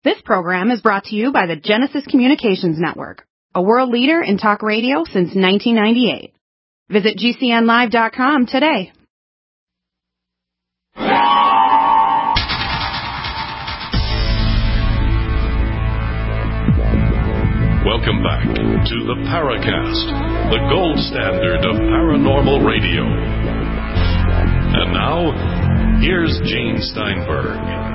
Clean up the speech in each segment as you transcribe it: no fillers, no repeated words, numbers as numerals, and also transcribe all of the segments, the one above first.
This program is brought to you by the Genesis Communications Network, a world leader in talk radio since 1998. Visit GCNlive.com today. Welcome back to the Paracast, the gold standard of paranormal radio. And now, here's Gene Steinberg.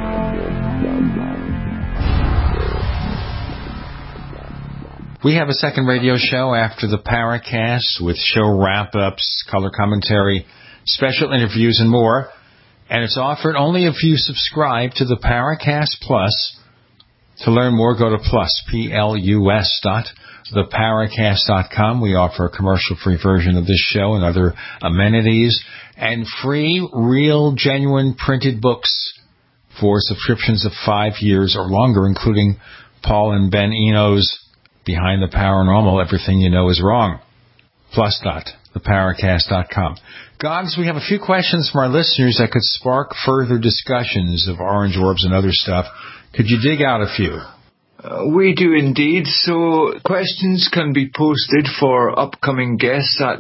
We have a second radio show after the Paracast with show wrap-ups, color commentary, special interviews, and more. And it's offered only if you subscribe to the Paracast Plus. To learn more, go to theparacast.com. We offer a commercial-free version of this show and other amenities, and free, real, genuine printed books for subscriptions of 5 years or longer, including Paul and Ben Eno's Behind the Paranormal, Everything You Know Is Wrong. Plus.theparacast.com. Gogs, we have a few questions from our listeners that could spark further discussions of orange orbs and other stuff. Could you dig out a few? We do indeed. So questions can be posted for upcoming guests at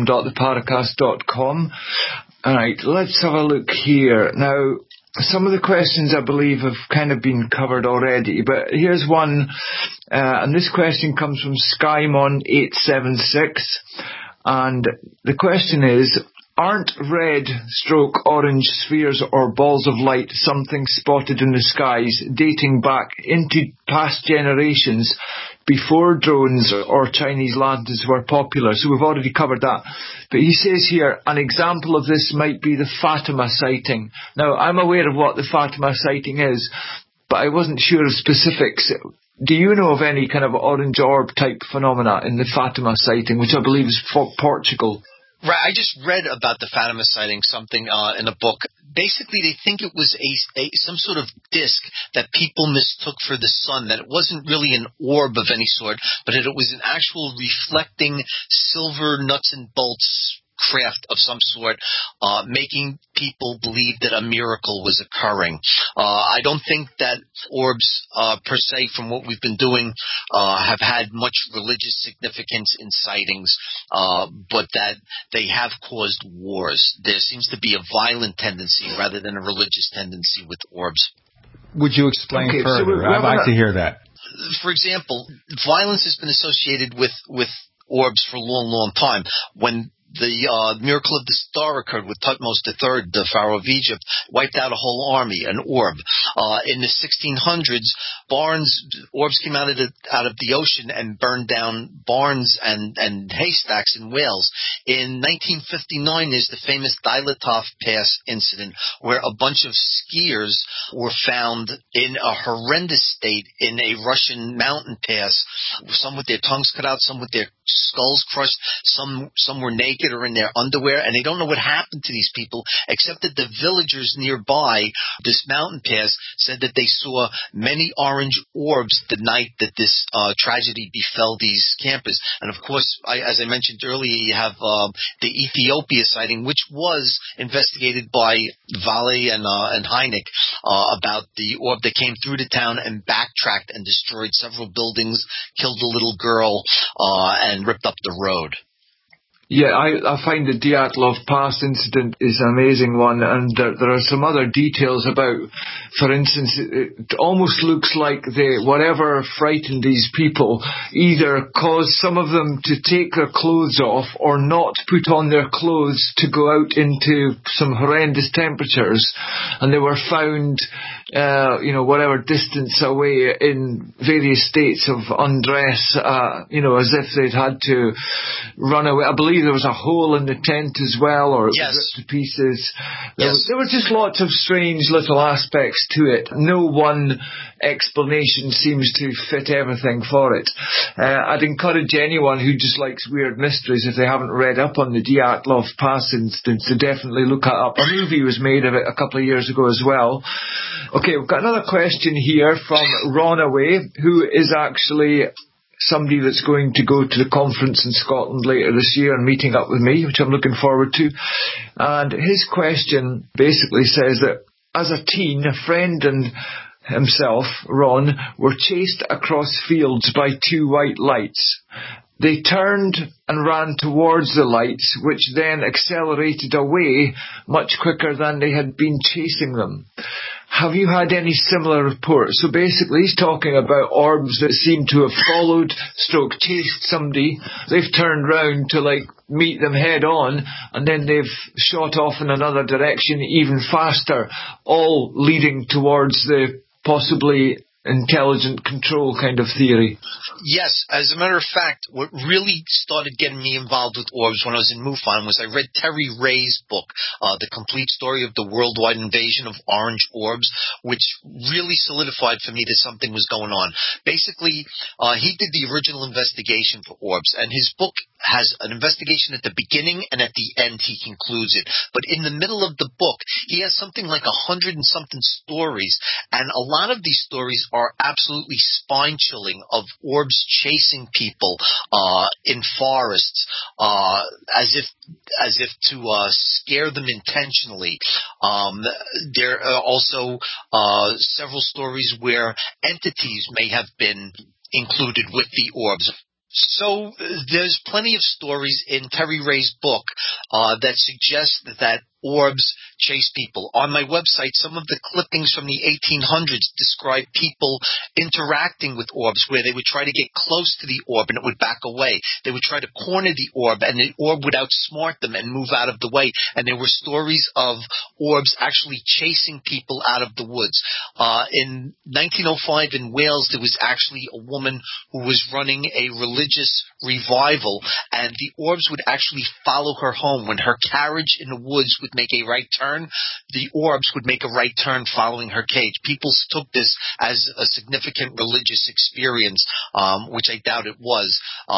forum.theparacast.com. All right, let's have a look here. Now, some of the questions, I believe, have kind of been covered already, but here's one, and this question comes from Skymon876, and the question is, aren't red/orange spheres or balls of light something spotted in the skies dating back into past generations before drones or Chinese lanterns were popular? So we've already covered that. But he says here, an example of this might be the Fatima sighting. Now, I'm aware of what the Fatima sighting is, but I wasn't sure of specifics. Do you know of any kind of orange orb type phenomena in the Fatima sighting, which I believe is Portugal? Right, I just read about the Fatima sighting, something in a book. Basically, they think it was some sort of disc that people mistook for the sun, that it wasn't really an orb of any sort, but that it was an actual reflecting silver nuts and bolts craft of some sort, making people believe that a miracle was occurring. I don't think that orbs, per se, from what we've been doing, have had much religious significance in sightings, but that they have caused wars. There seems to be a violent tendency rather than a religious tendency with orbs. Would you explain further? I'd like to hear that. For example, violence has been associated with orbs for a long, long time. When the miracle of the star occurred with Thutmose III, the pharaoh of Egypt, wiped out a whole army, an orb. In the 1600s, orbs came out of the ocean and burned down barns and haystacks in Wales. In 1959, there's the famous Dilatov Pass incident, where a bunch of skiers were found in a horrendous state in a Russian mountain pass, some with their tongues cut out, some with their skulls crushed, some were naked or in their underwear, and they don't know what happened to these people, except that the villagers nearby this mountain pass said that they saw many orange orbs the night that this tragedy befell these campers. And of course, as I mentioned earlier, you have the Ethiopia sighting, which was investigated by Valley and Hynek about the orb that came through the town and backtracked and destroyed several buildings, killed a little girl, and ripped up the road. Yeah, I find the Dyatlov Pass incident is an amazing one, and there are some other details about, for instance, it almost looks like whatever frightened these people either caused some of them to take their clothes off or not put on their clothes to go out into some horrendous temperatures, and they were found, whatever distance away in various states of undress, as if they'd had to run away. I believe there was a hole in the tent as well, or it was ripped to pieces. There were just lots of strange little aspects to it. No one explanation seems to fit everything for it. I'd encourage anyone who just likes weird mysteries, if they haven't read up on the Dyatlov Pass instance, to definitely look it up. A movie was made of it a couple of years ago as well. Okay, we've got another question here from Ronaway, who is actually somebody that's going to go to the conference in Scotland later this year and meeting up with me, which I'm looking forward to. And his question basically says that as a teen, a friend and himself, Ron, were chased across fields by two white lights. They turned and ran towards the lights, which then accelerated away much quicker than they had been chasing them. Have you had any similar reports? So basically he's talking about orbs that seem to have followed, chased somebody. They've turned round to meet them head on, and then they've shot off in another direction even faster, all leading towards the possibly intelligent control kind of theory. Yes, as a matter of fact, what really started getting me involved with orbs when I was in MUFON was I read Terry Ray's book, The Complete Story of the Worldwide Invasion of Orange Orbs, which really solidified for me that something was going on. Basically, he did the original investigation for orbs, and his book has an investigation at the beginning, and at the end he concludes it. But in the middle of the book, he has something like 100 and something stories, and a lot of these stories are absolutely spine-chilling, of orbs chasing people in forests, as if to scare them intentionally. There are also several stories where entities may have been included with the orbs. So there's plenty of stories in Terry Ray's book that suggest that orbs chase people. On my website, some of the clippings from the 1800s describe people interacting with orbs where they would try to get close to the orb and it would back away. They would try to corner the orb and the orb would outsmart them and move out of the way. And there were stories of orbs actually chasing people out of the woods. In 1905 in Wales, there was actually a woman who was running a religious revival, and the orbs would actually follow her home. When her carriage in the woods would make a right turn, the orbs would make a right turn following her cage. People took this as a significant religious experience, which I doubt it was.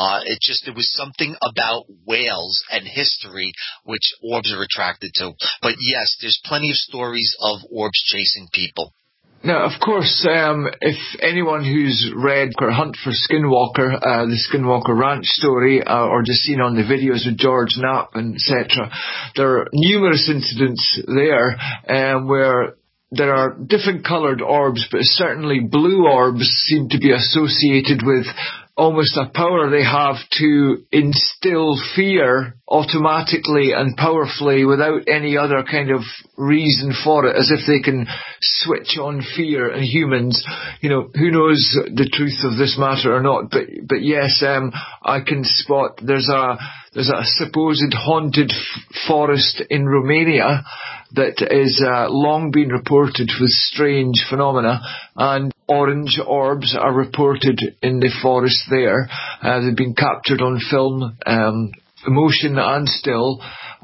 It was something about Wales and history which orbs are attracted to. But yes, there's plenty of stories of orbs chasing people. Now, of course, if anyone who's read or Hunt for Skinwalker, the Skinwalker Ranch story, or just seen on the videos with George Knapp and etc., there are numerous incidents there where there are different coloured orbs, but certainly blue orbs seem to be associated with almost a power they have to instill fear automatically and powerfully without any other kind of reason for it, as if they can switch on fear in humans. You know, who knows the truth of this matter or not, but yes, I can spot there's a supposed haunted forest in Romania that is long been reported with strange phenomena, and orange orbs are reported in the forest there. They've been captured on film, motion and still.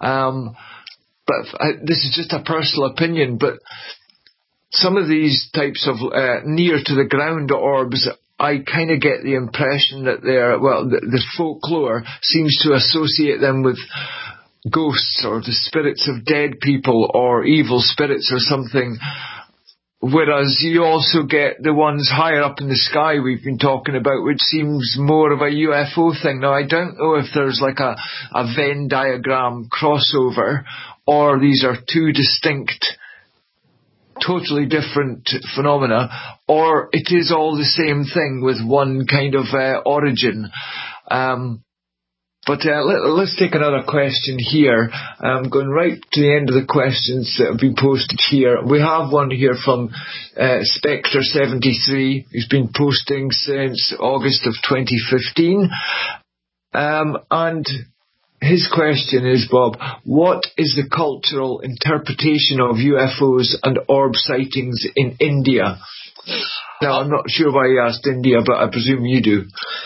But this is just a personal opinion, but some of these types of near to the ground orbs, I kind of get the impression that the folklore seems to associate them with ghosts or the spirits of dead people or evil spirits or something. Whereas you also get the ones higher up in the sky we've been talking about, which seems more of a UFO thing. Now, I don't know if there's like a Venn diagram crossover, or these are two distinct, totally different phenomena, or it is all the same thing with one kind of origin. But let's take another question here. I'm going right to the end of the questions that have been posted here. We have one here from Spectre73, who's been posting since August of 2015. And his question is, Bob, what is the cultural interpretation of UFOs and orb sightings in India? Now, I'm not sure why he asked India, but I presume you do.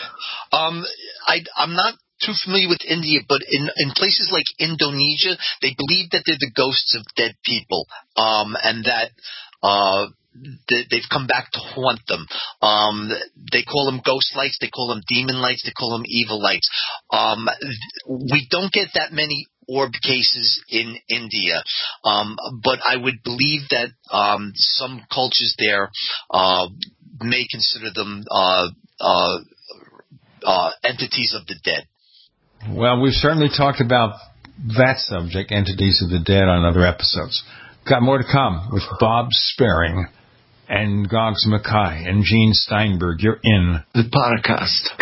I'm not too familiar with India, but in places like Indonesia, they believe that they're the ghosts of dead people, and that they've come back to haunt them. They call them ghost lights, they call them demon lights, they call them evil lights. We don't get that many orb cases in India, but I would believe that some cultures there may consider them entities of the dead. Well, we've certainly talked about that subject, entities of the dead, on other episodes. Got more to come with Bob Sparing and Gogs Mackay and Gene Steinberg. You're in the Paracast.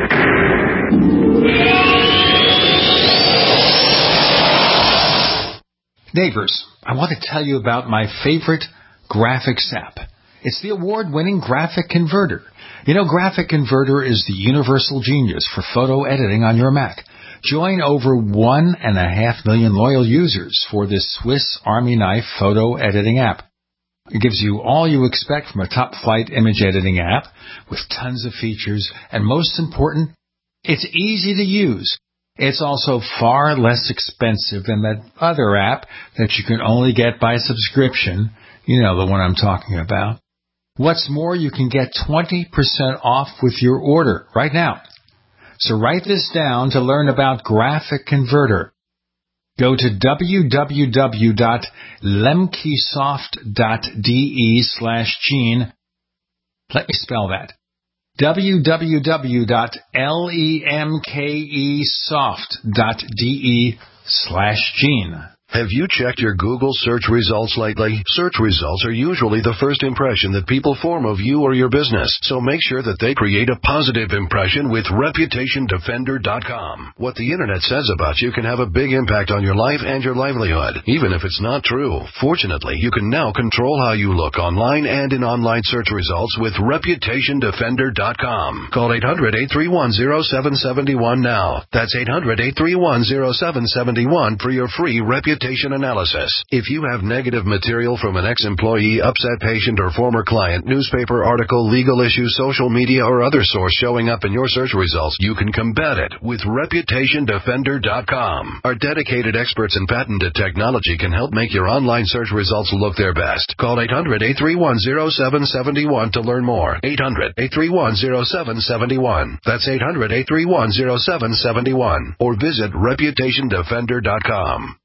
Neighbors, I want to tell you about my favorite graphics app. It's the award-winning Graphic Converter. You know, Graphic Converter is the universal genius for photo editing on your Mac. Join over 1.5 million loyal users for this Swiss Army knife photo editing app. It gives you all you expect from a top-flight image editing app with tons of features, and most important, it's easy to use. It's also far less expensive than that other app that you can only get by subscription. You know the one I'm talking about. What's more, you can get 20% off with your order right now. So write this down to learn about Graphic Converter. Go to www.lemkesoft.de/Gene. Let me spell that. www.lemkesoft.de/Gene. Have you checked your Google search results lately? Search results are usually the first impression that people form of you or your business, so make sure that they create a positive impression with ReputationDefender.com. What the Internet says about you can have a big impact on your life and your livelihood, even if it's not true. Fortunately, you can now control how you look online and in online search results with ReputationDefender.com. Call 800-831-0771 now. That's 800-831-0771 for your free reputation analysis. If you have negative material from an ex-employee, upset patient, or former client, newspaper article, legal issue, social media, or other source showing up in your search results, you can combat it with ReputationDefender.com. Our dedicated experts in patented technology can help make your online search results look their best. Call 800-831-0771 to learn more. 800-831-0771. That's 800-831-0771. Or visit ReputationDefender.com.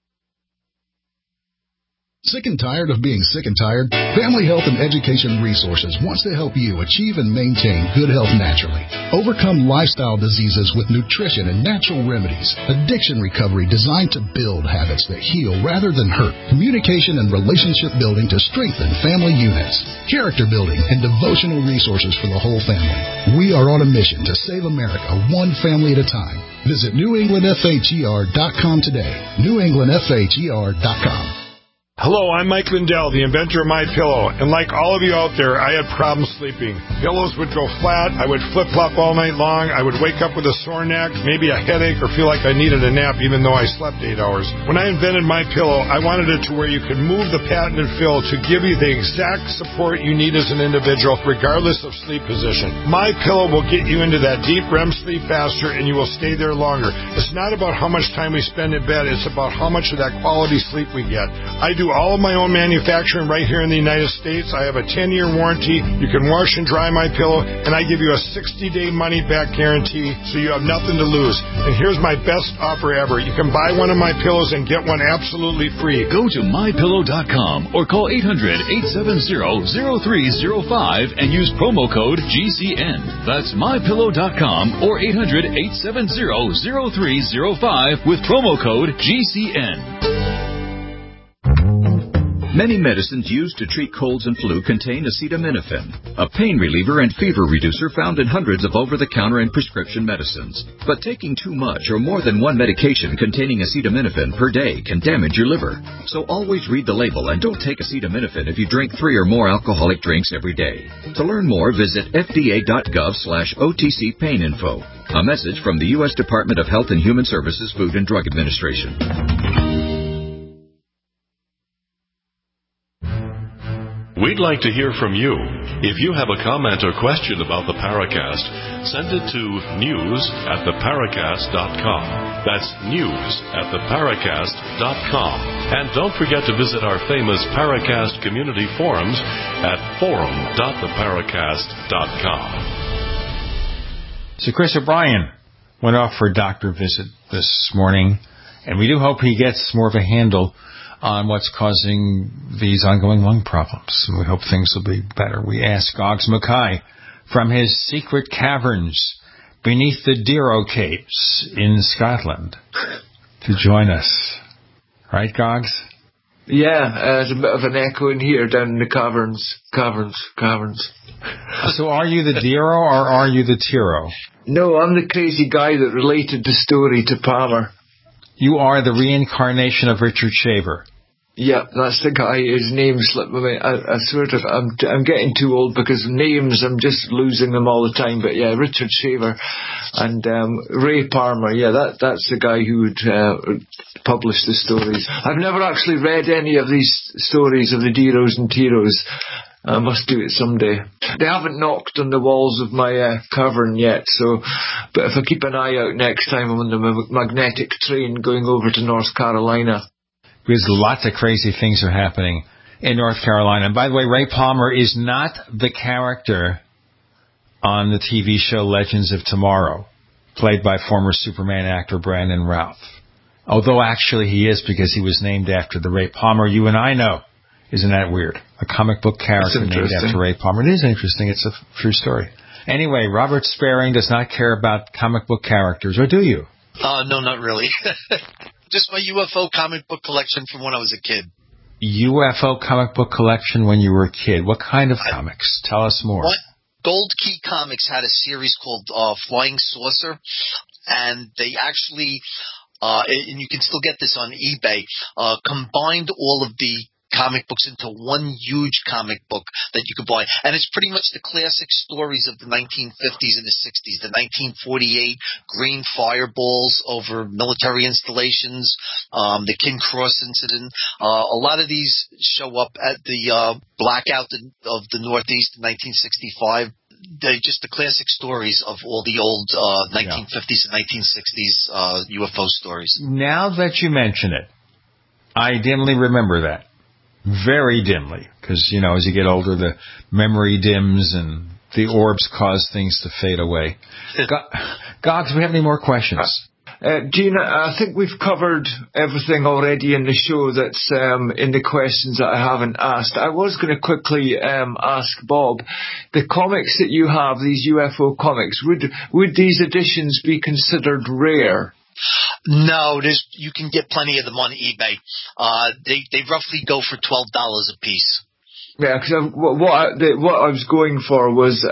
Sick and tired of being sick and tired? Family Health and Education Resources wants to help you achieve and maintain good health naturally. Overcome lifestyle diseases with nutrition and natural remedies. Addiction recovery designed to build habits that heal rather than hurt. Communication and relationship building to strengthen family units. Character building and devotional resources for the whole family. We are on a mission to save America one family at a time. Visit NewEnglandFHER.com today. NewEnglandFHER.com. Hello, I'm Mike Lindell, the inventor of MyPillow, and like all of you out there, I had problems sleeping. Pillows would go flat, I would flip-flop all night long, I would wake up with a sore neck, maybe a headache, or feel like I needed a nap even though I slept 8 hours. When I invented MyPillow, I wanted it to where you could move the patented fill to give you the exact support you need as an individual, regardless of sleep position. MyPillow will get you into that deep REM sleep faster, and you will stay there longer. It's not about how much time we spend in bed, it's about how much of that quality sleep we get. I do all of my own manufacturing right here in the United States. I have a 10-year warranty. You can wash and dry my pillow, and I give you a 60-day money-back guarantee, so you have nothing to lose. And here's my best offer ever. You can buy one of my pillows and get one absolutely free. Go to MyPillow.com or call 800-870-0305 and use promo code GCN. That's MyPillow.com or 800-870-0305 with promo code GCN. Many medicines used to treat colds and flu contain acetaminophen, a pain reliever and fever reducer found in hundreds of over-the-counter and prescription medicines. But taking too much or more than one medication containing acetaminophen per day can damage your liver. So always read the label and don't take acetaminophen if you drink 3 or more alcoholic drinks every day. To learn more, visit fda.gov/OTC pain info. A message from the U.S. Department of Health and Human Services Food and Drug Administration. We'd like to hear from you. If you have a comment or question about the Paracast, send it to news@theparacast.com. That's news@theparacast.com. And don't forget to visit our famous Paracast community forums at forum.theparacast.com. So Chris O'Brien went off for a doctor visit this morning, and we do hope he gets more of a handle on what's causing these ongoing lung problems. We hope things will be better. We asked Gogs Mackay from his secret caverns beneath the Diro Caves in Scotland to join us. Right, Gogs? Yeah, there's a bit of an echo in here down in the caverns. So are you the Dero or are you the Tiro? No, I'm the crazy guy that related the story to Palmer. You are the reincarnation of Richard Shaver. Yeah, that's the guy. His name slipped my mind. I swear to you, I'm getting too old because names, I'm just losing them all the time. But yeah, Richard Shaver and Ray Palmer. Yeah, that's the guy who would publish the stories. I've never actually read any of these stories of the Deros and Tiros. I must do it someday. They haven't knocked on the walls of my cavern yet, but if I keep an eye out next time I'm on the magnetic train going over to North Carolina. Because lots of crazy things are happening in North Carolina. And by the way, Ray Palmer is not the character on the TV show Legends of Tomorrow, played by former Superman actor Brandon Routh. Although actually he is, because he was named after the Ray Palmer you and I know. Isn't that weird? A comic book character named after Ray Palmer. It is interesting. It's a true story. Anyway, Robert Sparing does not care about comic book characters, or do you? No, not really. Just my UFO comic book collection from when I was a kid. UFO comic book collection when you were a kid. What kind of comics? Tell us more. Gold Key Comics had a series called Flying Saucer, and they actually, and you can still get this on eBay, combined all of the comic books into one huge comic book that you could buy. And it's pretty much the classic stories of the 1950s and the 60s. The 1948 green fireballs over military installations, the King Cross incident. A lot of these show up at the blackout of the Northeast in 1965. They're just the classic stories of all the old 1950s and 1960s UFO stories. Now that you mention it, I dimly remember that. Very dimly, because, you know, as you get older, the memory dims and the orbs cause things to fade away. Gogs, do we have any more questions? Gina, I think we've covered everything already in the show that's in the questions that I haven't asked. I was going to quickly ask Bob, the comics that you have, these UFO comics, would these editions be considered rare? No, you can get plenty of them on eBay. They roughly go for $12 a piece. Yeah, because what I was going for was,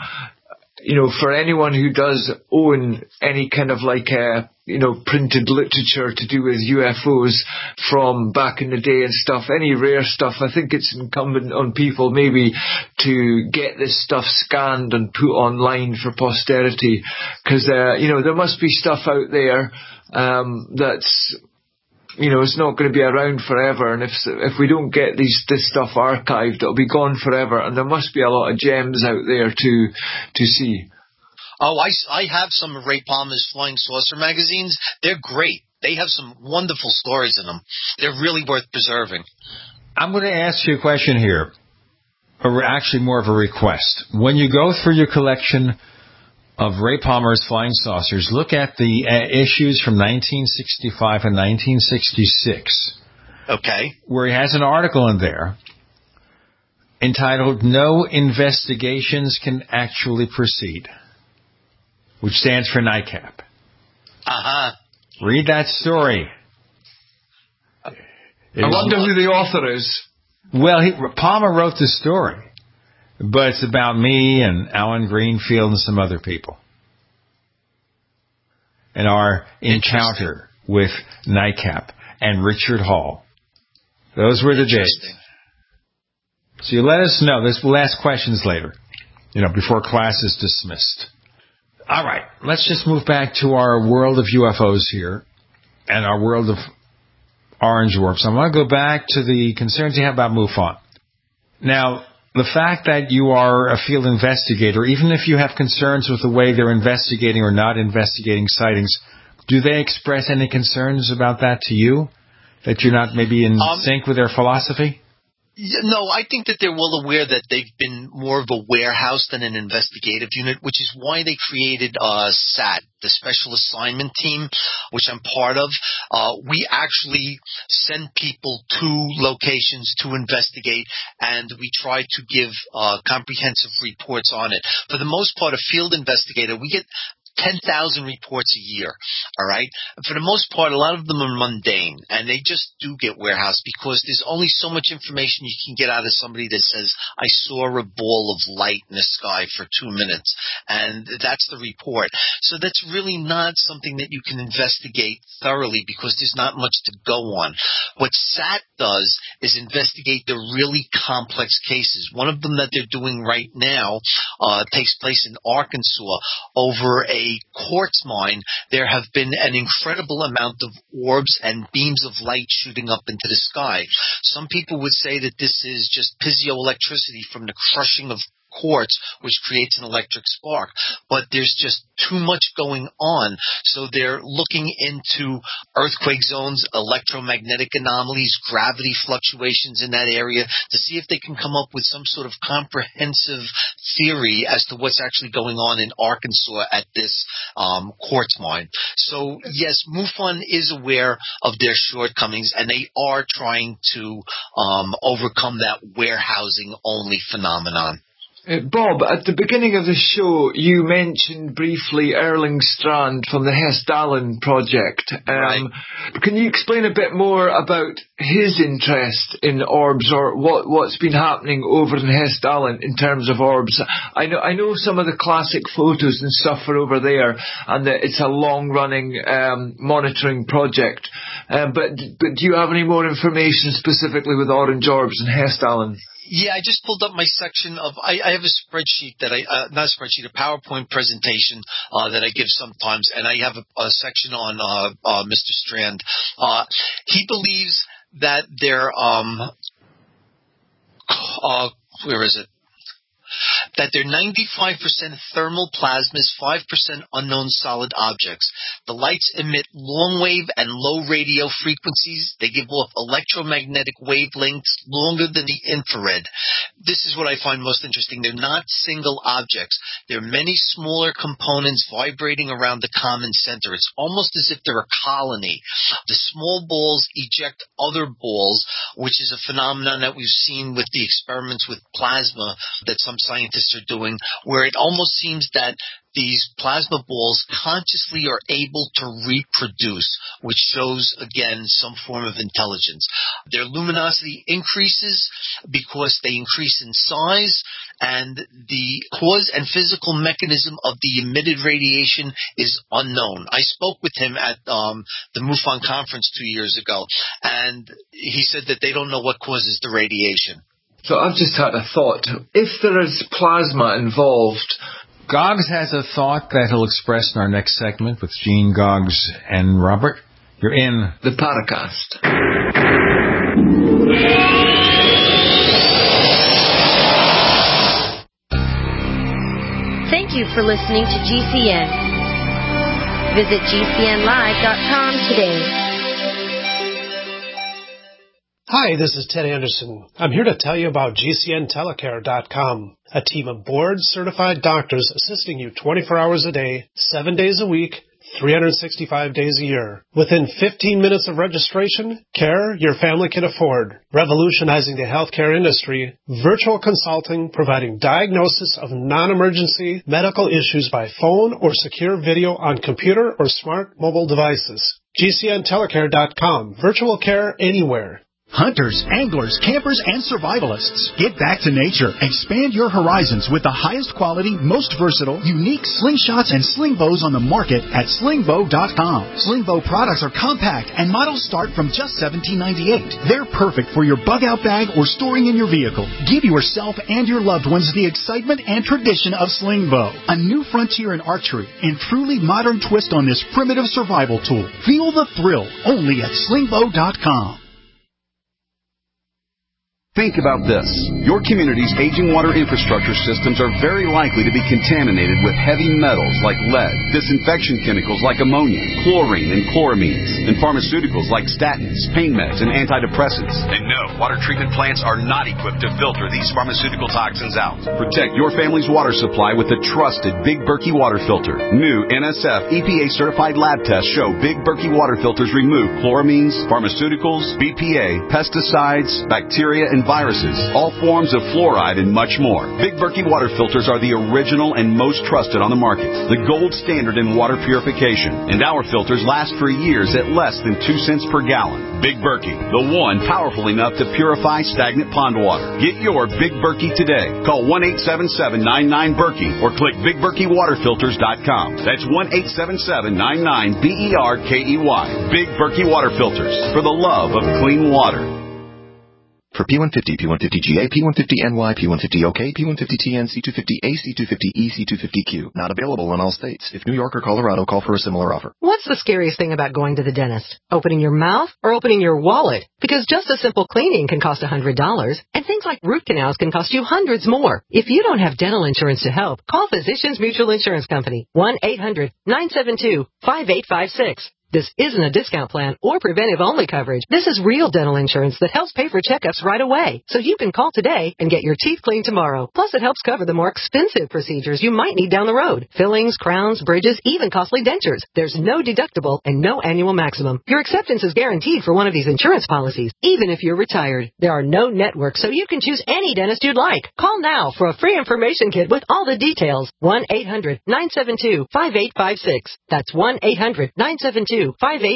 for anyone who does own any kind of printed literature to do with UFOs from back in the day and stuff, any rare stuff, I think it's incumbent on people maybe to get this stuff scanned and put online for posterity, because there must be stuff out there that's it's not going to be around forever, and if we don't get this stuff archived, it'll be gone forever, and there must be a lot of gems out there to see. Oh, I have some of Ray Palmer's Flying Saucer magazines. They're great. They have some wonderful stories in them. They're really worth preserving. I'm going to ask you a question here, or actually more of a request. When you go through your collection of Ray Palmer's Flying Saucers, look at the issues from 1965 and 1966. Okay. Where he has an article in there entitled, "No Investigations Can Actually Proceed," which stands for NICAP. Uh-huh. Read that story. I wonder who the author is. Well, Palmer wrote the story, but it's about me and Alan Greenfield and some other people, and our encounter with NICAP and Richard Hall. Those were the days. So you let us know. We'll ask questions later, before class is dismissed. All right, let's just move back to our world of UFOs here and our world of orange orbs. I want to go back to the concerns you have about MUFON. Now, the fact that you are a field investigator, even if you have concerns with the way they're investigating or not investigating sightings, do they express any concerns about that to you? That you're not maybe in sync with their philosophy? No, I think that they're well aware that they've been more of a warehouse than an investigative unit, which is why they created SAT, the Special Assignment Team, which I'm part of. We actually send people to locations to investigate, and we try to give comprehensive reports on it. For the most part, a field investigator, we get 10,000 reports a year, all right? And for the most part, a lot of them are mundane, and they just do get warehoused because there's only so much information you can get out of somebody that says, I saw a ball of light in the sky for 2 minutes, and that's the report. So that's really not something that you can investigate thoroughly because there's not much to go on. What SAT does is investigate the really complex cases. One of them that they're doing right now takes place in Arkansas over a quartz mine. There have been an incredible amount of orbs and beams of light shooting up into the sky. Some people would say that this is just piezoelectricity from the crushing of quartz, which creates an electric spark. But there's just too much going on. So they're looking into earthquake zones, electromagnetic anomalies, gravity fluctuations in that area to see if they can come up with some sort of comprehensive theory as to what's actually going on in Arkansas at this quartz mine. So yes, MUFON is aware of their shortcomings, and they are trying to overcome that warehousing only phenomenon. Bob, at the beginning of the show, you mentioned briefly Erling Strand from the Hessdalen project. Right. Can you explain a bit more about his interest in orbs, or what's been happening over in Hessdalen in terms of orbs? I know some of the classic photos and stuff are over there, and that it's a long-running monitoring project. But do you have any more information specifically with orange orbs in Hessdalen? Yeah, I just pulled up my section of, I have a spreadsheet that not a spreadsheet, a PowerPoint presentation that I give sometimes, and I have a section on Mr. Strand. He believes that there, where is it? That they're 95% thermal plasmas, 5% unknown solid objects. The lights emit long wave and low radio frequencies. They give off electromagnetic wavelengths longer than the infrared. This is what I find most interesting. They're not single objects. There are many smaller components vibrating around the common center. It's almost as if they're a colony. The small balls eject other balls, which is a phenomenon that we've seen with the experiments with plasma that some scientists are doing, where it almost seems that these plasma balls consciously are able to reproduce, which shows, again, some form of intelligence. Their luminosity increases because they increase in size, and the cause and physical mechanism of the emitted radiation is unknown. I spoke with him at the MUFON conference 2 years ago, and he said that they don't know what causes the radiation. So I've just had a thought. If there is plasma involved... Goggs has a thought that he'll express in our next segment with Gene, Goggs, and Robert. You're in the Paracast. Thank you for listening to GCN. Visit GCNlive.com today. Hi, this is Ted Anderson. I'm here to tell you about GCNtelecare.com, a team of board-certified doctors assisting you 24 hours a day, 7 days a week, 365 days a year. Within 15 minutes of registration, care your family can afford. Revolutionizing the healthcare industry, virtual consulting providing diagnosis of non-emergency medical issues by phone or secure video on computer or smart mobile devices. GCNtelecare.com, virtual care anywhere. Hunters, anglers, campers, and survivalists. Get back to nature. Expand your horizons with the highest quality, most versatile, unique slingshots and sling bows on the market at slingbow.com. Slingbow products are compact and models start from just $17.98. They're perfect for your bug-out bag or storing in your vehicle. Give yourself and your loved ones the excitement and tradition of Slingbow. A new frontier in archery and truly modern twist on this primitive survival tool. Feel the thrill only at slingbow.com. Think about this. Your community's aging water infrastructure systems are very likely to be contaminated with heavy metals like lead, disinfection chemicals like ammonia, chlorine, and chloramines, and pharmaceuticals like statins, pain meds, and antidepressants. And no, water treatment plants are not equipped to filter these pharmaceutical toxins out. Protect your family's water supply with the trusted Big Berkey water filter. New NSF EPA-certified lab tests show Big Berkey water filters remove chloramines, pharmaceuticals, BPA, pesticides, bacteria, and and viruses, all forms of fluoride, and much more. Big Berkey water filters are the original and most trusted on the market, the gold standard in water purification, and our filters last for years at less than 2 cents per gallon. Big Berkey, the one powerful enough to purify stagnant pond water. Get your Big Berkey today. Call 1-877-99-BERKEY or click BigBerkeyWaterFilters.com. That's 1-877-99-BERKEY. Big Berkey Water Filters, for the love of clean water. For P150, P150GA, P150NY, P150OK, P150TN, C250A, C250E, C250Q. Not available in all states. If New York or Colorado, call for a similar offer. What's the scariest thing about going to the dentist? Opening your mouth or opening your wallet? Because just a simple cleaning can cost $100, and things like root canals can cost you hundreds more. If you don't have dental insurance to help, call Physicians Mutual Insurance Company. 1-800-972-5856. This isn't a discount plan or preventive-only coverage. This is real dental insurance that helps pay for checkups right away. So you can call today and get your teeth cleaned tomorrow. Plus, it helps cover the more expensive procedures you might need down the road. Fillings, crowns, bridges, even costly dentures. There's no deductible and no annual maximum. Your acceptance is guaranteed for one of these insurance policies, even if you're retired. There are no networks, so you can choose any dentist you'd like. Call now for a free information kit with all the details. 1-800-972-5856. That's 1-800-972-5856.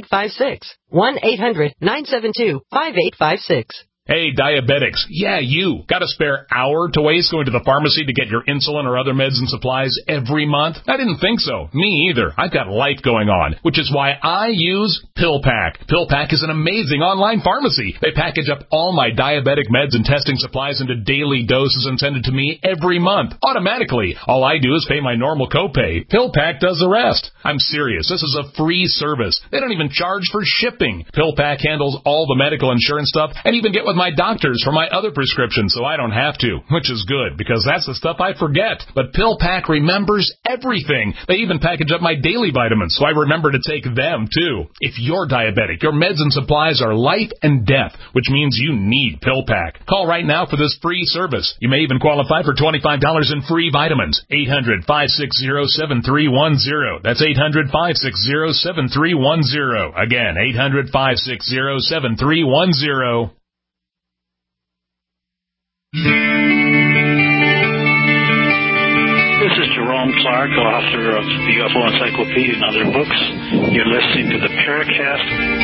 1-800-972-5856. Hey, diabetics. Yeah, you. Got a spare hour to waste going to the pharmacy to get your insulin or other meds and supplies every month? I didn't think so. Me either. I've got life going on, which is why I use PillPack. PillPack is an amazing online pharmacy. They package up all my diabetic meds and testing supplies into daily doses and send it to me every month, automatically. All I do is pay my normal copay. PillPack does the rest. I'm serious. This is a free service. They don't even charge for shipping. PillPack handles all the medical insurance stuff and even get with my doctors for my other prescriptions, so I don't have to, which is good because that's the stuff I forget. But PillPack remembers everything. They even package up my daily vitamins, so I remember to take them too. If you're diabetic, your meds and supplies are life and death, which means you need PillPack. Call right now for this free service. You may even qualify for $25 in free vitamins. 800-560-7310. That's 800-560-7310. Again, 800-560-7310. This is Jerome Clark, author of the UFO Encyclopedia and other books. You're listening to the Paracast.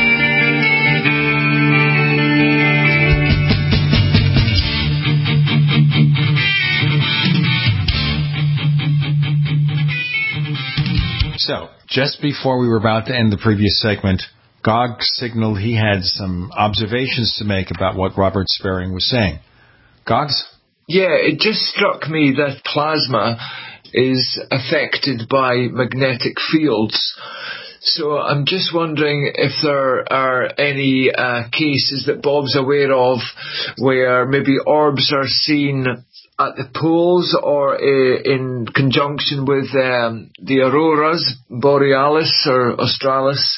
So, just before we were about to end the previous segment, Gog signaled he had some observations to make about what Robert Sparing was saying. Gogs? Yeah, it just struck me that plasma is affected by magnetic fields. So I'm just wondering if there are any cases that Bob's aware of where maybe orbs are seen at the poles or in conjunction with the auroras, borealis or australis,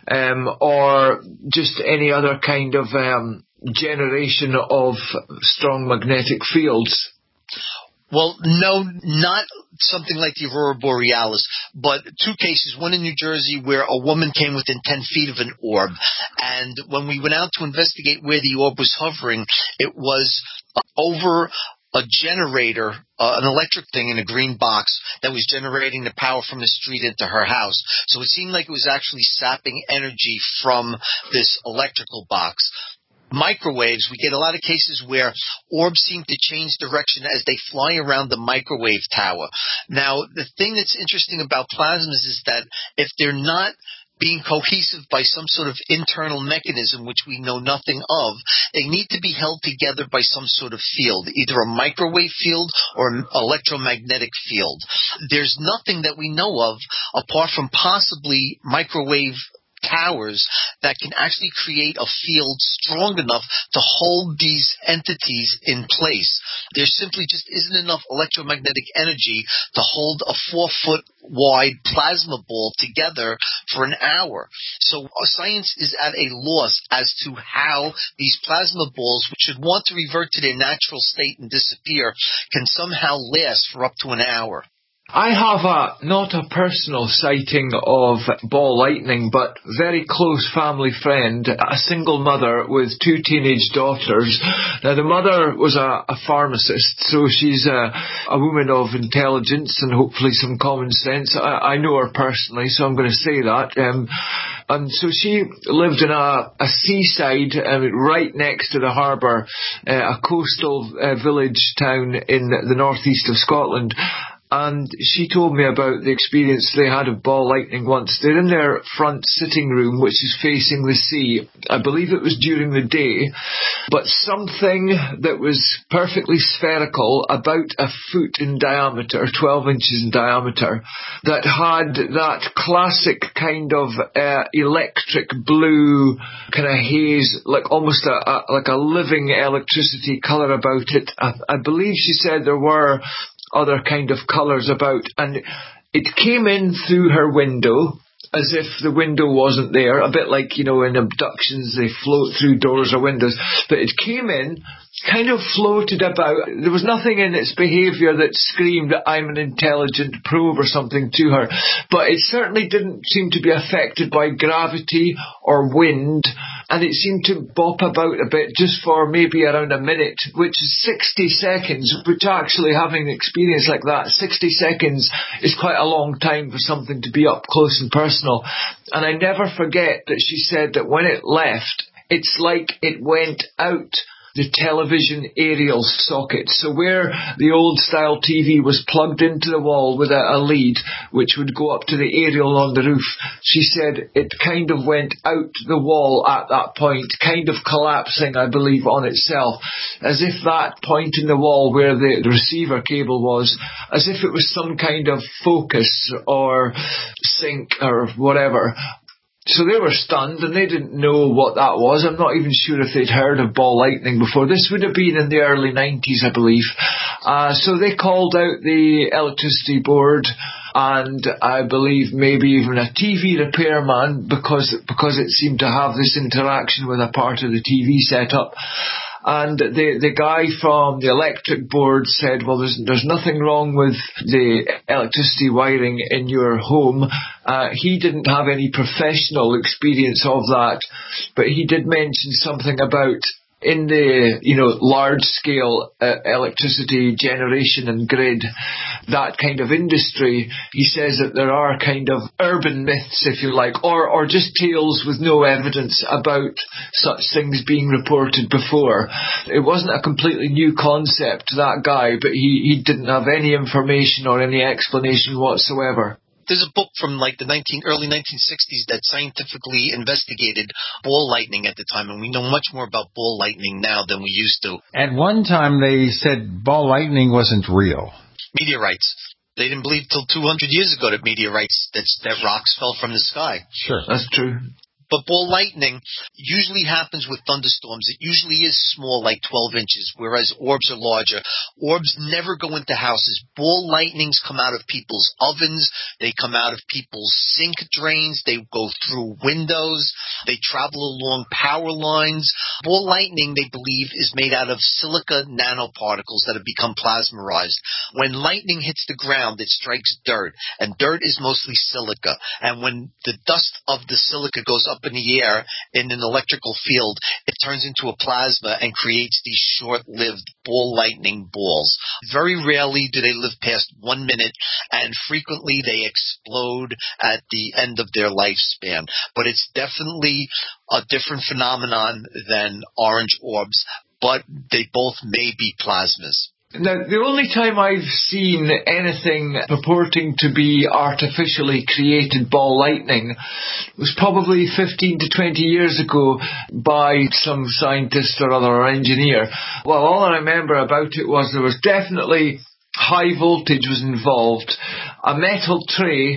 or just any other kind of generation of strong magnetic fields. Well, no, not something like the Aurora Borealis, but two cases, one in New Jersey where a woman came within 10 feet of an orb, and when we went out to investigate where the orb was hovering, it was over a generator, an electric thing in a green box that was generating the power from the street into her house. So it seemed like it was actually sapping energy from this electrical box. Microwaves, we get a lot of cases where orbs seem to change direction as they fly around the microwave tower. Now, the thing that's interesting about plasmas is that if they're not being cohesive by some sort of internal mechanism, which we know nothing of, they need to be held together by some sort of field, either a microwave field or an electromagnetic field. There's nothing that we know of, apart from possibly microwave towers, that can actually create a field strong enough to hold these entities in place. There simply just isn't enough electromagnetic energy to hold a 4-foot wide plasma ball together for an hour. So science is at a loss as to how these plasma balls, which should want to revert to their natural state and disappear, can somehow last for up to an hour. I have not a personal sighting of ball lightning, but very close family friend, a single mother with 2 teenage daughters. Now, the mother was a pharmacist, so she's a woman of intelligence and hopefully some common sense. I know her personally, so I'm going to say that. And so she lived in a seaside, right next to the harbour, a coastal village town in the northeast of Scotland. And she told me about the experience they had of ball lightning once. They're in their front sitting room, which is facing the sea. I believe it was during the day. But something that was perfectly spherical, about a foot in diameter, 12 inches in diameter, that had that classic kind of electric blue kind of haze, like almost like a living electricity colour about it. I believe she said there were other kind of colours about, and it came in through her window as if the window wasn't there, a bit like, in abductions they float through doors or windows, but it came in, kind of floated about. There was nothing in its behaviour that screamed that I'm an intelligent probe or something to her, but it certainly didn't seem to be affected by gravity or wind, and it seemed to bop about a bit just for maybe around a minute, which is 60 seconds, which actually, having an experience like that, 60 seconds is quite a long time for something to be up close and personal. And I never forget that she said that when it left, it's like it went out the television aerial socket. So where the old style TV was plugged into the wall with a lead which would go up to the aerial on the roof, she said it kind of went out the wall at that point, kind of collapsing, I believe, on itself, as if that point in the wall where the receiver cable was, as if it was some kind of focus or sync or whatever. So they were stunned and they didn't know what that was. I'm not even sure if they'd heard of ball lightning before. This would have been in the early 90s, I believe. So they called out the electricity board and I believe maybe even a TV repairman because it seemed to have this interaction with a part of the TV setup. And the guy from the electric board said, well, there's nothing wrong with the electricity wiring in your home. He didn't have any professional experience of that, but he did mention something about in the, large scale electricity generation and grid, that kind of industry. He says that there are kind of urban myths, if you like, or just tales with no evidence about such things being reported before. It wasn't a completely new concept, that guy, but he didn't have any information or any explanation whatsoever. There's a book from like the early 1960s that scientifically investigated ball lightning at the time, and we know much more about ball lightning now than we used to. At one time they said ball lightning wasn't real. Meteorites. They didn't believe till 200 years ago that meteorites, that rocks fell from the sky. Sure. That's true. But ball lightning usually happens with thunderstorms. It usually is small, like 12 inches, whereas orbs are larger. Orbs never go into houses. Ball lightnings come out of people's ovens. They come out of people's sink drains. They go through windows. They travel along power lines. Ball lightning, they believe, is made out of silica nanoparticles that have become plasmarized. When lightning hits the ground, it strikes dirt, and dirt is mostly silica. And when the dust of the silica goes up in the air in an electrical field, it turns into a plasma and creates these short-lived ball lightning balls. Very rarely do they live past 1 minute, and frequently they explode at the end of their lifespan. But it's definitely a different phenomenon than orange orbs, but they both may be plasmas. Now, the only time I've seen anything purporting to be artificially created ball lightning was probably 15 to 20 years ago by some scientist or other or engineer. Well, all I remember about it was there was definitely high voltage was involved, a metal tray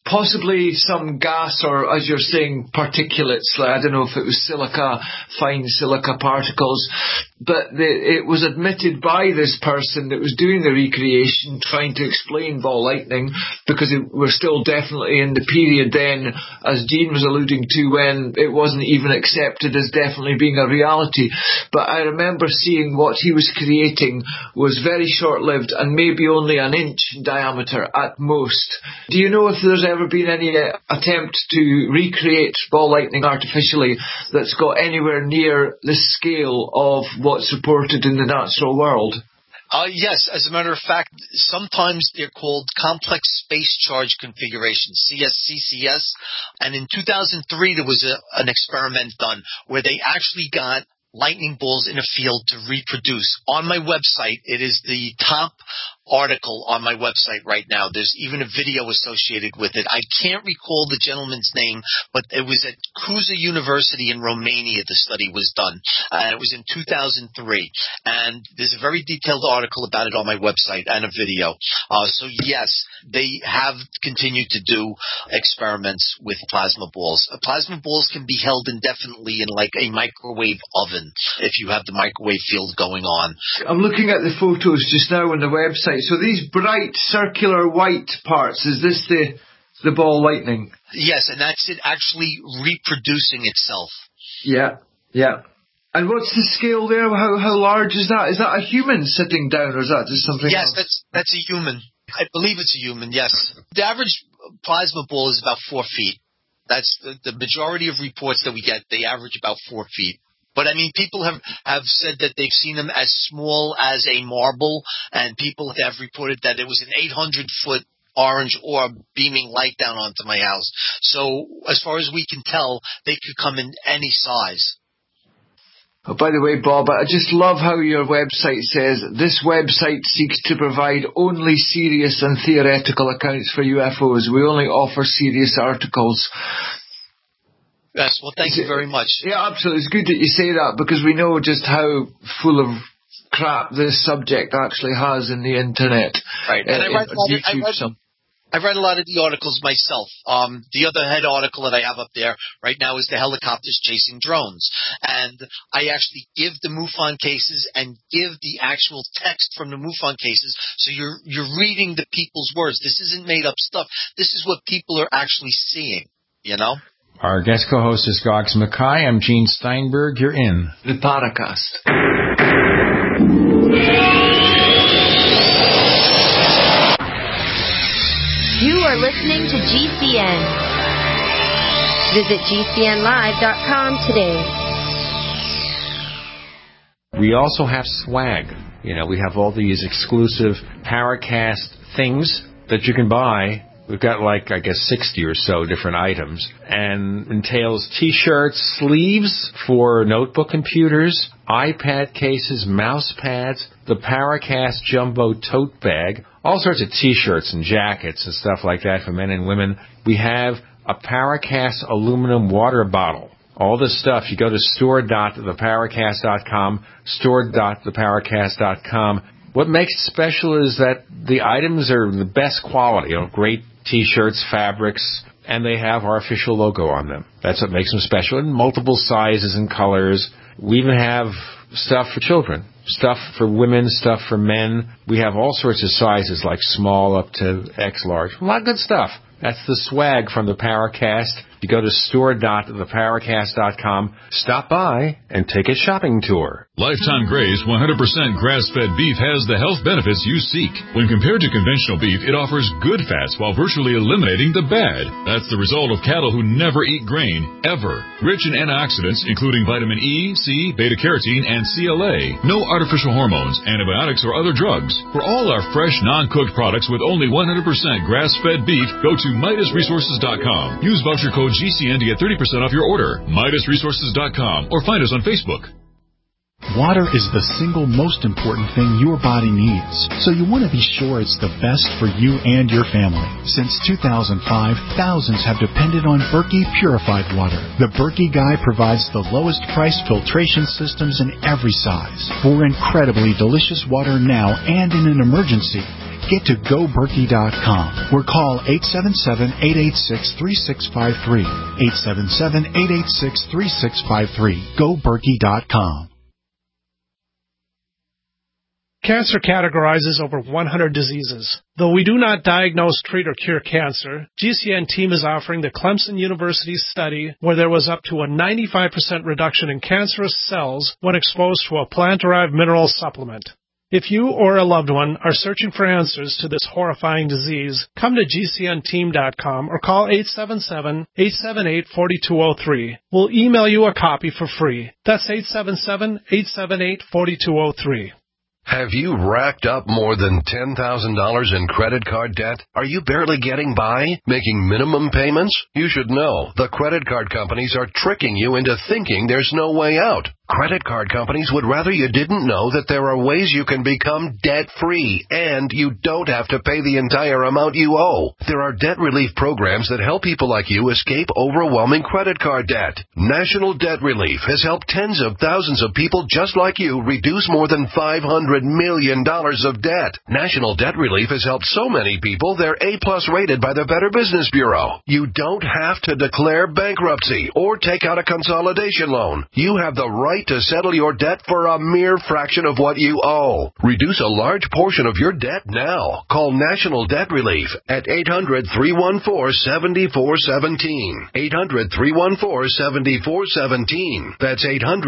possibly some gas or, as you're saying, particulates. Like, I don't know if it was silica, fine silica particles. But it was admitted by this person that was doing the recreation, trying to explain ball lightning, because we're still definitely in the period then, as Gene was alluding to, when it wasn't even accepted as definitely being a reality. But I remember seeing what he was creating was very short-lived and maybe only an inch in diameter at most. Do you know if there's ever been any attempt to recreate ball lightning artificially that's got anywhere near the scale of what's reported in the natural world? Yes, as a matter of fact, sometimes they're called complex space charge configurations, CSCCS. And in 2003, there was an experiment done where they actually got lightning balls in a field to reproduce. On my website, it is the top article on my website right now. There's even a video associated with it. I can't recall the gentleman's name, but it was at Cuza University in Romania the study was done. And it was in 2003. And there's a very detailed article about it on my website and a video. So yes, they have continued to do experiments with plasma balls. Plasma balls can be held indefinitely in like a microwave oven if you have the microwave field going on. I'm looking at the photos just now on the website. So these bright circular white parts, is this the ball lightning? Yes, and that's it actually reproducing itself. Yeah. And what's the scale there? How large is that? Is that a human sitting down, or is that just something else? Yes, that's a human. I believe it's a human, yes. The average plasma ball is about 4 feet. That's the majority of reports that we get, they average about 4 feet. But, I mean, people have said that they've seen them as small as a marble, and people have reported that it was an 800-foot orange orb beaming light down onto my house. So, as far as we can tell, they could come in any size. Oh, by the way, Bob, I just love how your website says, this website seeks to provide only serious and theoretical accounts for UFOs. We only offer serious articles. Yes, well, thank you very much. Yeah, absolutely. It's good that you say that, because we know just how full of crap this subject actually has in the internet. Right. And I read a lot of the articles myself. The other head article that I have up there right now is the helicopters chasing drones. And I actually give the MUFON cases and give the actual text from the MUFON cases. So you're reading the people's words. This isn't made up stuff. This is what people are actually seeing, you know? Our guest co-host is Gogs Mackay. I'm Gene Steinberg. You're in the Paracast. You are listening to GCN. Visit GCNlive.com today. We also have swag. You know, we have all these exclusive Paracast things that you can buy. We've got 60 or so different items, and entails T-shirts, sleeves for notebook computers, iPad cases, mouse pads, the Paracast Jumbo tote bag, all sorts of T-shirts and jackets and stuff like that for men and women. We have a Paracast aluminum water bottle. All this stuff, you go to store.theparacast.com, store.theparacast.com. What makes it special is that the items are the best quality, great T-shirts, fabrics, and they have our official logo on them. That's what makes them special, in multiple sizes and colors. We even have stuff for children, stuff for women, stuff for men. We have all sorts of sizes, like small up to X large. A lot of good stuff. That's the swag from the Paracast. You go to store.theparacast.com, stop by, and take a shopping tour. Lifetime Graze 100% grass-fed beef has the health benefits you seek. When compared to conventional beef, it offers good fats while virtually eliminating the bad. That's the result of cattle who never eat grain, ever. Rich in antioxidants, including vitamin E, C, beta-carotene, and CLA. No artificial hormones, antibiotics, or other drugs. For all our fresh, non-cooked products with only 100% grass-fed beef, go to MidasResources.com. Use voucher code GCN to get 30% off your order. MidasResources.com, or find us on Facebook. Water is the single most important thing your body needs, so you want to be sure it's the best for you and your family. Since 2005, thousands have depended on Berkey purified water. The Berkey Guy provides the lowest price filtration systems in every size for incredibly delicious water now and in an emergency. get to GoBerkey.com or call 877-886-3653. 877-886-3653. GoBerkey.com. Cancer categorizes over 100 diseases. Though we do not diagnose, treat, or cure cancer, GCN team is offering the Clemson University study where there was up to a 95% reduction in cancerous cells when exposed to a plant-derived mineral supplement. If you or a loved one are searching for answers to this horrifying disease, come to GCNteam.com or call 877-878-4203. We'll email you a copy for free. That's 877-878-4203. Have you racked up more than $10,000 in credit card debt? Are you barely getting by, making minimum payments? You should know the credit card companies are tricking you into thinking there's no way out. Credit card companies would rather you didn't know that there are ways you can become debt-free, and you don't have to pay the entire amount you owe. There are debt relief programs that help people like you escape overwhelming credit card debt. National Debt Relief has helped tens of thousands of people just like you reduce more than $500 million of debt. National Debt Relief has helped so many people they're A-plus rated by the Better Business Bureau. You don't have to declare bankruptcy or take out a consolidation loan. You have the right to settle your debt for a mere fraction of what you owe. Reduce a large portion of your debt now. Call National Debt Relief at 800-314-7417. 800-314-7417. That's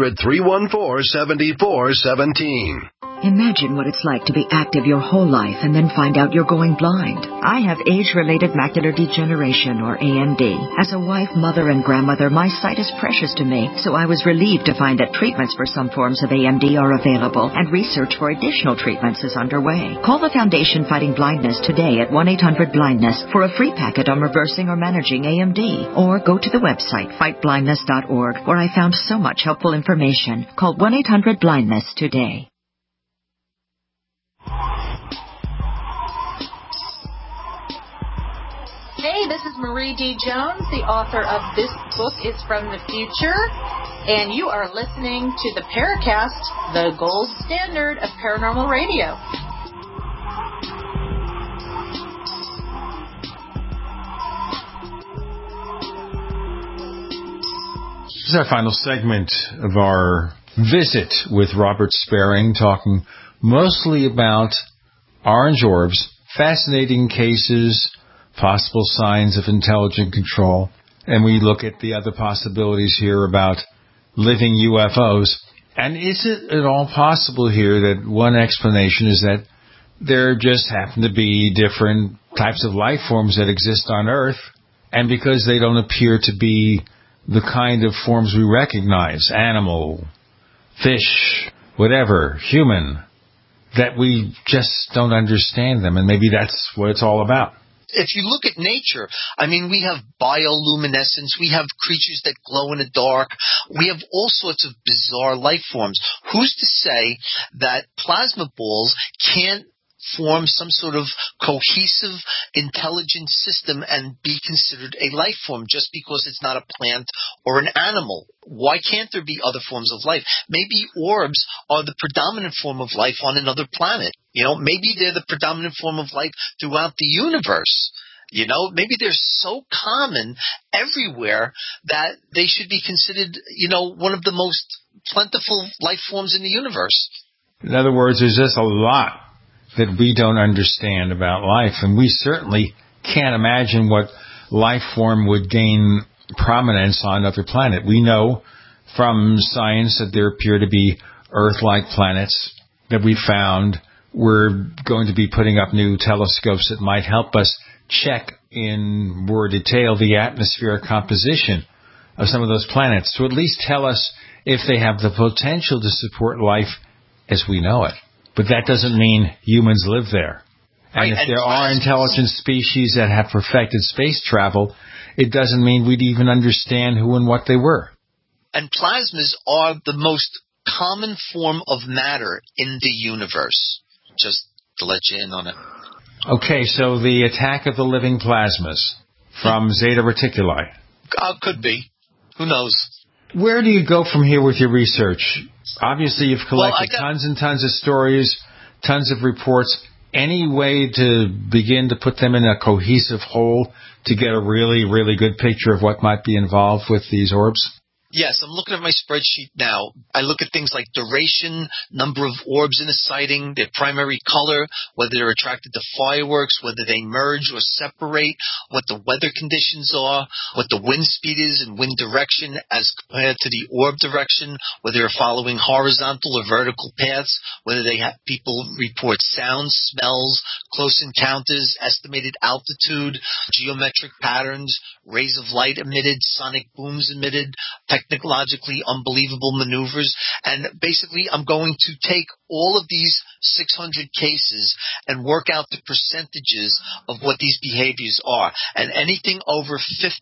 800-314-7417. Imagine what it's like to be active your whole life and then find out you're going blind. I have age-related macular degeneration, or AMD. As a wife, mother, and grandmother, my sight is precious to me, so I was relieved to find that treatments for some forms of AMD are available, and research for additional treatments is underway. Call the Foundation Fighting Blindness today at 1-800-BLINDNESS for a free packet on reversing or managing AMD, or go to the website fightblindness.org, where I found so much helpful information. Call 1-800-BLINDNESS today. Hey, this is Marie D. Jones, the author of This Book is from the Future, and you are listening to the Paracast, the gold standard of paranormal radio. This is our final segment of our visit with Robert Sparing, talking mostly about orange orbs, fascinating cases, possible signs of intelligent control, and we look at the other possibilities here about living UFOs. And is it at all possible here that one explanation is that there just happen to be different types of life forms that exist on Earth, and because they don't appear to be the kind of forms we recognize, animal, fish, whatever, human, that we just don't understand them, and maybe that's what it's all about. If you look at nature, I mean, we have bioluminescence, we have creatures that glow in the dark, we have all sorts of bizarre life forms. Who's to say that plasma balls can't form some sort of cohesive, intelligent system and be considered a life form just because it's not a plant or an animal? Why can't there be other forms of life? Maybe orbs are the predominant form of life on another planet. You know, maybe they're the predominant form of life throughout the universe. You know, maybe they're so common everywhere that they should be considered, you know, one of the most plentiful life forms in the universe. In other words, there's just a lot that we don't understand about life, and we certainly can't imagine what life form would gain prominence on another planet. We know from science that there appear to be Earth-like planets that we found. We're going to be putting up new telescopes that might help us check in more detail the atmospheric composition of some of those planets to at least tell us if they have the potential to support life as we know it. But that doesn't mean humans live there. And if there are intelligent species that have perfected space travel, it doesn't mean we'd even understand who and what they were. And plasmas are the most common form of matter in the universe. Just to let you in on it. Okay, so the attack of the living plasmas from Zeta Reticuli. Could be. Who knows? Where do you go from here with your research? Obviously, you've collected tons and tons of stories, tons of reports. any way to begin to put them in a cohesive whole to get a really, really good picture of what might be involved with these orbs? Yes, I'm looking at my spreadsheet now. I look at things like duration, number of orbs in a sighting, their primary color, whether they're attracted to fireworks, whether they merge or separate, what the weather conditions are, what the wind speed is and wind direction as compared to the orb direction, whether they're following horizontal or vertical paths, whether they have people report sounds, smells, close encounters, estimated altitude, geometric patterns, rays of light emitted, sonic booms emitted, technologically unbelievable maneuvers. And basically, I'm going to take all of these 600 cases and work out the percentages of what these behaviors are. And anything over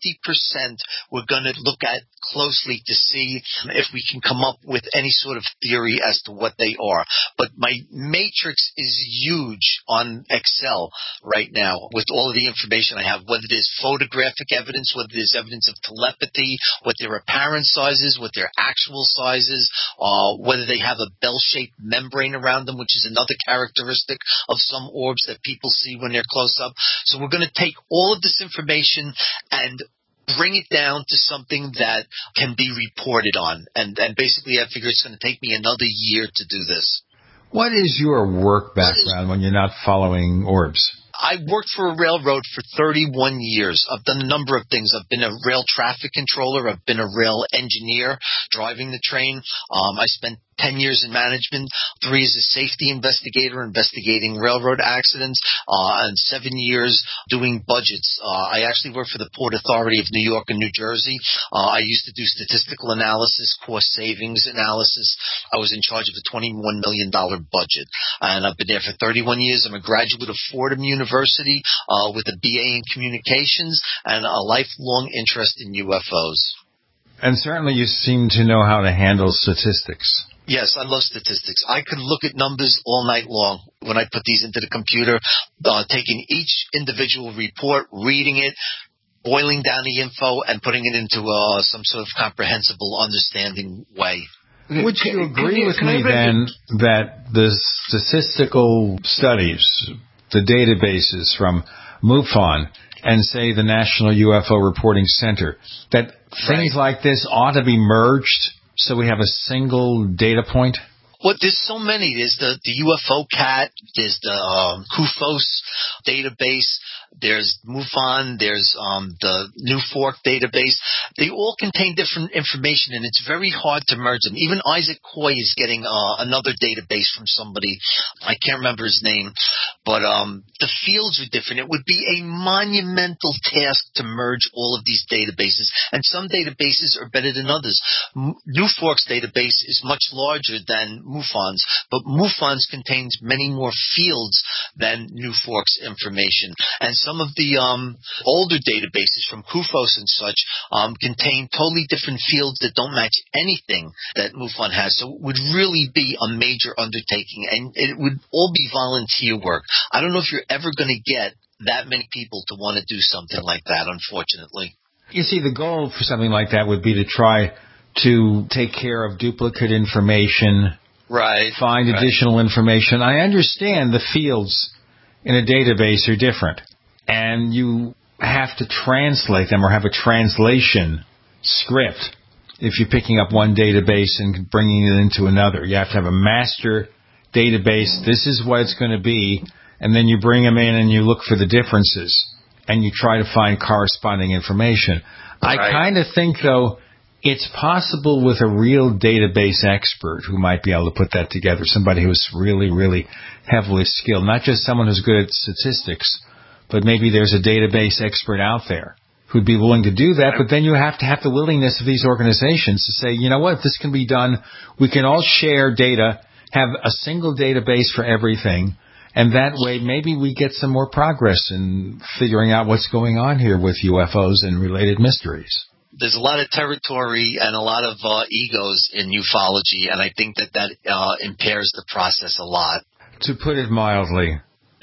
50%, we're going to look at closely to see if we can come up with any sort of theory as to what they are. But my matrix is huge on Excel right now with all of the information I have, whether there's photographic evidence, whether there's evidence of telepathy, what their apparent sizes, what their actual sizes, whether they have a bell-shaped membrane around them, which is another characteristic of some orbs that people see when they're close up. So we're going to take all of this information and bring it down to something that can be reported on. And basically, I figure it's going to take me another year to do this. What is your work background when you're not following orbs? I worked for a railroad for 31 years. I've done a number of things. I've been a rail traffic controller. I've been a rail engineer driving the train. I spent 10 years in management, 3 as a safety investigator investigating railroad accidents, and 7 years doing budgets. I actually worked for the Port Authority of New York and New Jersey. I used to do statistical analysis, cost savings analysis. I was in charge of a $21 million budget, and I've been there for 31 years. I'm a graduate of Fordham University with a BA in communications and a lifelong interest in UFOs. And certainly you seem to know how to handle statistics. Yes, I love statistics. I could look at numbers all night long when I put these into the computer, taking each individual report, reading it, boiling down the info, and putting it into some sort of comprehensible, understanding way. Would you agree with me then that the statistical studies, the databases from MUFON and, say, the National UFO Reporting Center, that things like this ought to be merged so we have a single data point? Well, there's so many. There's the UFO Cat. There's the CUFOS database. There's MUFON. There's the NUFORC database. They all contain different information, and it's very hard to merge them. Even Isaac Coy is getting another database from somebody. I can't remember his name. But the fields are different. It would be a monumental task to merge all of these databases, and some databases are better than others. NUFORC's database is much larger than MUFON's, but MUFON's contains many more fields than NUFORC's information. And some of the older databases from CUFOS and such contain totally different fields that don't match anything that MUFON has. So it would really be a major undertaking, and it would all be volunteer work. I don't know if you're ever going to get that many people to want to do something like that, unfortunately. You see, the goal for something like that would be to try to take care of duplicate information, find additional information. I understand the fields in a database are different, and you have to translate them or have a translation script if you're picking up one database and bringing it into another. You have to have a master database. This is what it's going to be, and then you bring them in and you look for the differences, and you try to find corresponding information. I kind of think, though, it's possible with a real database expert who might be able to put that together, somebody who's really, really heavily skilled, not just someone who's good at statistics, but maybe there's a database expert out there who'd be willing to do that. But then you have to have the willingness of these organizations to say, you know what, this can be done. We can all share data, have a single database for everything, and that way maybe we get some more progress in figuring out what's going on here with UFOs and related mysteries. There's a lot of territory and a lot of egos in ufology, and I think that impairs the process a lot. To put it mildly.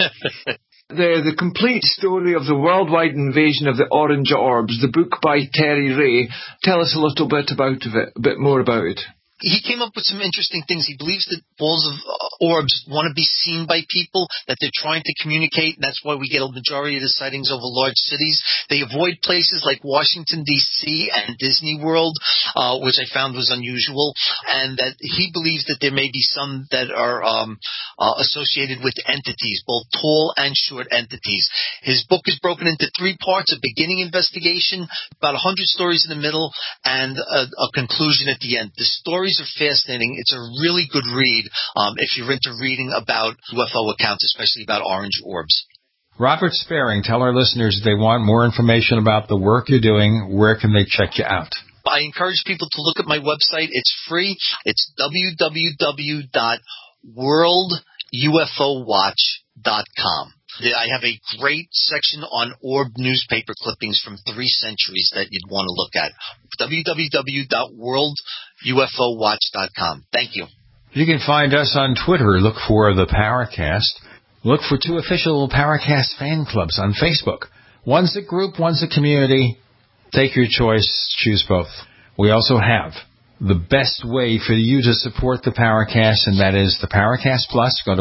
The complete story of the worldwide invasion of the orange orbs, the book by Terry Ray. Tell us a little bit about it, a bit more about it. He came up with some interesting things. He believes that balls of orbs want to be seen by people, that they're trying to communicate, and that's why we get a majority of the sightings over large cities. They avoid places like Washington, D.C. and Disney World, which I found was unusual, and that he believes that there may be some that are associated with entities, both tall and short entities. His book is broken into 3 parts: a beginning investigation, about 100 stories in the middle, and a conclusion at the end. The stories are fascinating. It's a really good read if you're into reading about UFO accounts, especially about orange orbs. Robert Sparing, tell our listeners if they want more information about the work you're doing, where can they check you out? I encourage people to look at my website. It's free. It's www.worldufowatch.com. I have a great section on orb newspaper clippings from 3 centuries that you'd want to look at. www.worldufowatch.com. Thank you. You can find us on Twitter. Look for the Paracast. Look for 2 official Paracast fan clubs on Facebook. One's a group, one's a community. Take your choice. Choose both. We also have the best way for you to support the Paracast, and that is the Paracast Plus. Go to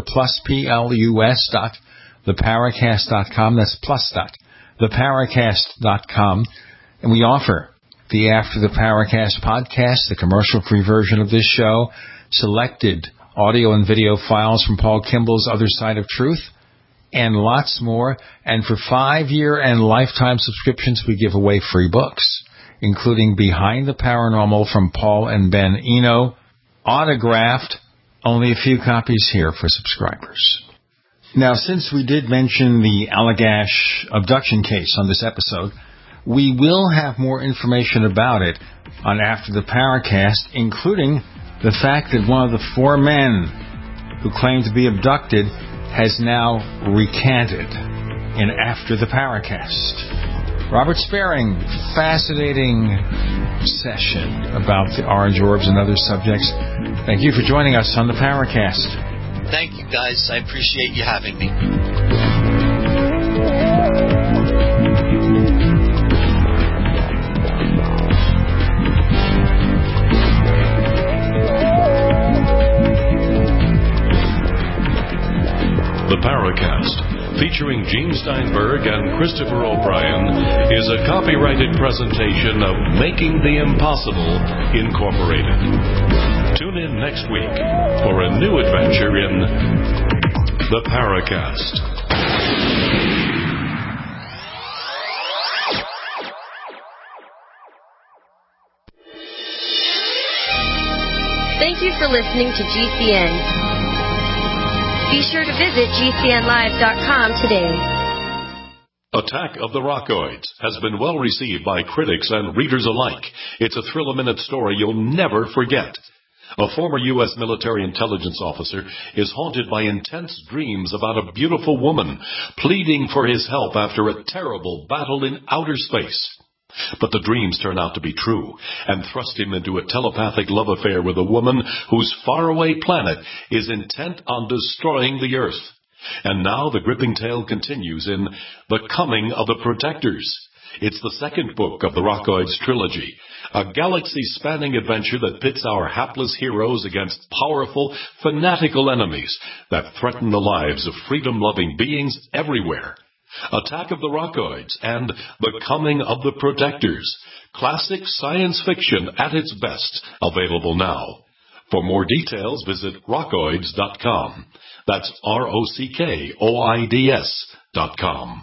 plus.theparacast.com. That's plus.theparacast.com. And we offer the After the Paracast podcast, the commercial-free version of this show, selected audio and video files from Paul Kimball's Other Side of Truth, and lots more. And for 5-year and lifetime subscriptions, we give away free books, including Behind the Paranormal from Paul and Ben Eno, autographed, only a few copies here for subscribers. Now, since we did mention the Allagash abduction case on this episode, we will have more information about it on After the Paracast, including the fact that one of the 4 men who claimed to be abducted has now recanted in After the Paracast. Robert Sparing, fascinating session about the orange orbs and other subjects. Thank you for joining us on the Paracast. Thank you, guys. I appreciate you having me. The Paracast, featuring Gene Steinberg and Christopher O'Brien, is a copyrighted presentation of Making the Impossible, Incorporated. Tune in next week for a new adventure in The Paracast. Thank you for listening to GCN. Be sure to visit GCNlive.com today. Attack of the Rockoids has been well received by critics and readers alike. It's a thrill-a-minute story you'll never forget. A former U.S. military intelligence officer is haunted by intense dreams about a beautiful woman pleading for his help after a terrible battle in outer space. But the dreams turn out to be true and thrust him into a telepathic love affair with a woman whose faraway planet is intent on destroying the Earth. And now the gripping tale continues in The Coming of the Protectors. It's the 2nd book of the Rockoids trilogy, a galaxy-spanning adventure that pits our hapless heroes against powerful, fanatical enemies that threaten the lives of freedom-loving beings everywhere. Attack of the Rockoids and The Coming of the Protectors. Classic science fiction at its best. Available now. For more details, visit rockoids.com. That's ROCKOIDS.com.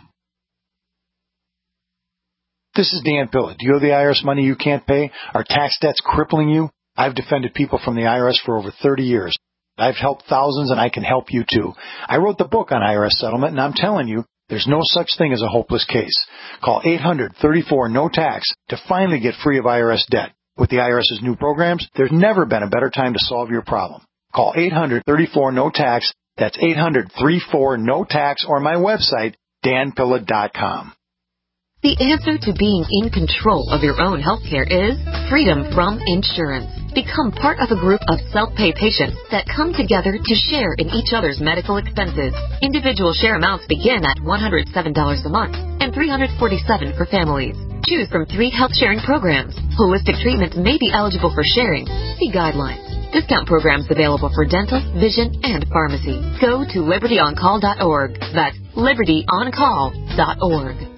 This is Dan Pilla. Do you owe the IRS money you can't pay? Are tax debts crippling you? I've defended people from the IRS for over 30 years. I've helped thousands, and I can help you too. I wrote the book on IRS settlement, and I'm telling you, there's no such thing as a hopeless case. Call 800-34-NO-TAX to finally get free of IRS debt. With the IRS's new programs, there's never been a better time to solve your problem. Call 800-34-NO-TAX. That's 800-34-NO-TAX, or my website, danpilla.com. The answer to being in control of your own healthcare is freedom from insurance. Become part of a group of self-pay patients that come together to share in each other's medical expenses. Individual share amounts begin at $107 a month and $347 for families. Choose from 3 health sharing programs. Holistic treatments may be eligible for sharing. See guidelines. Discount programs available for dental, vision, and pharmacy. Go to libertyoncall.org. That's libertyoncall.org.